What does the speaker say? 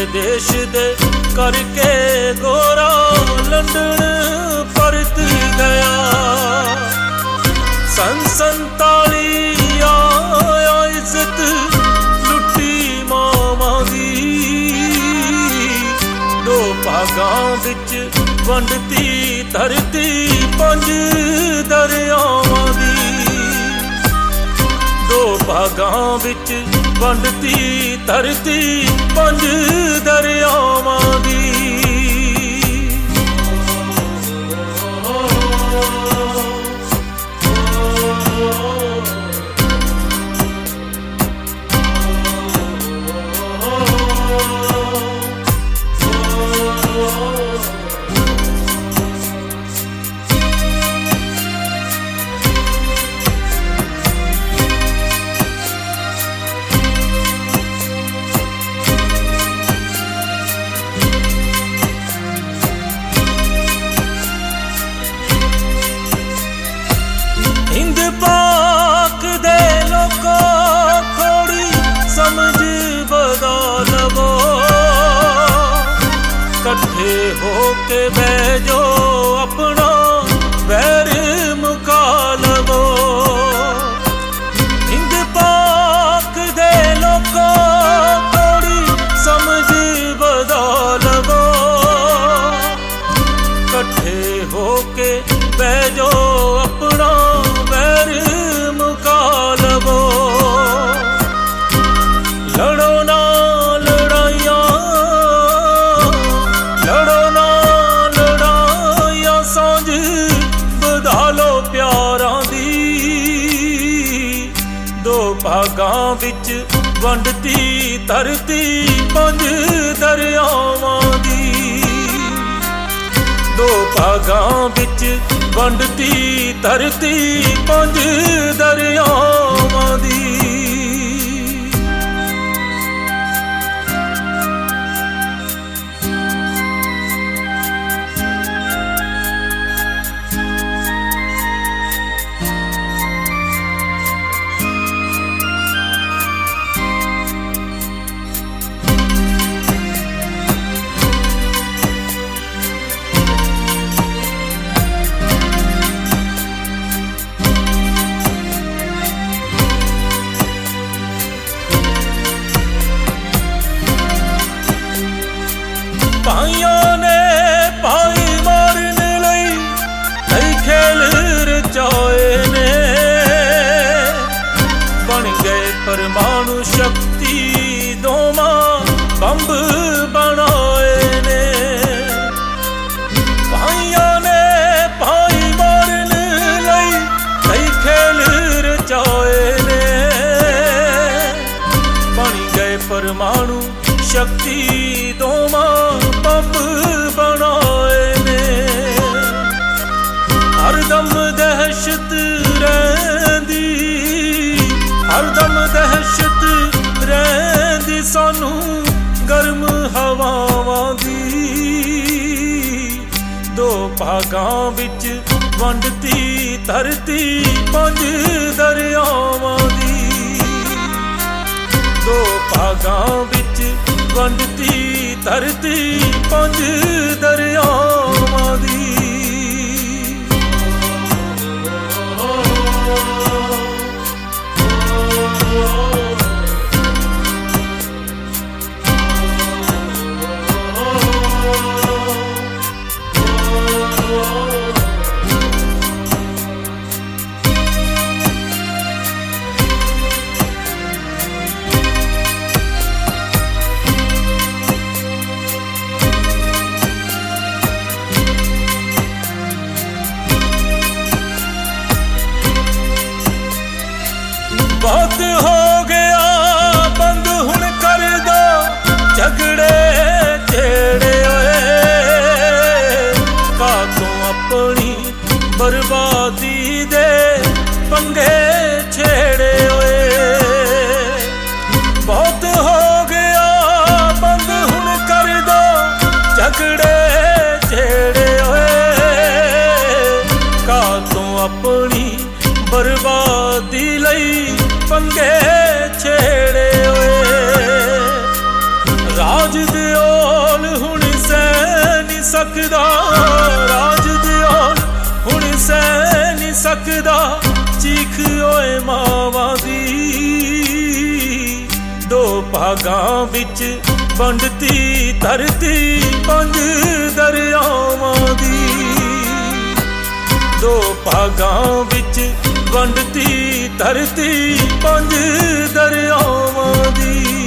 देश दे करके गोरा लंदन परत गया। सन 47 आया इज्जत लुटी मावां दी, दो भागां विच वंडती धरती 5 दरियावां दी, दो भागां विच वंडती धरती 5 दरियावां दी। हिंद पाक दे लोगों थोड़ी समझ बदा लवो, कट्ठे होके बैजो अपना वैर मुका लवो। हिंद पाक दे लोगों थोड़ी समझ बदा लवो, कट्ठे होके बैजो अपना वैर मुका लवो। लड़ो ना लड़ाइयां, लड़ो ना लड़ाइयां, सांझ बधा लो प्यारां दी, दो भागां विच वंडती धरती 5 दरियावां दी, दो भागां विच वंडती धरती 5 दरियावां दी। भाइयों ने भाई मारने लई कई खेल रचाए ने, बन गए परमाणु शक्ति दोवां बंब बनाए ने। भाइयों ने भाई मारने लई कई खेल रचाए ने, बन गए परमाणु शक्ति दोवां बंब बनाए ने। हरदम दहशत रहिंदी, हरदम दहशत रहिंदी सानू गर्म हवावां दी, दो भागां विच वंडती धरती 5 दरियावां दी, दो भागां विच वंडती धरती 5 दरियावां दी। ਦੇ ਔਲ ਹੁਣ ਸਹਿ ਨਹੀਂ ਸਕਦਾ, ਰਾਜ ਦੇ ਔਲ ਹੁਣ ਸਹਿ ਨਹੀਂ ਸਕਦਾ ਚੀਖ ਓਏ ਮਾਵਾਂ ਦੀ। ਦੋ ਭਾਗਾਂ ਵਿੱਚ ਵੰਡਤੀ ਧਰਤੀ ਪੰਜ ਦਰਿਆਵਾਂ ਦੀ। ਦੋ ਭਾਗਾਂ ਵਿੱਚ ਵੰਡਤੀ ਧਰਤੀ ਪੰਜ ਦਰਿਆਵਾਂ ਦੀ।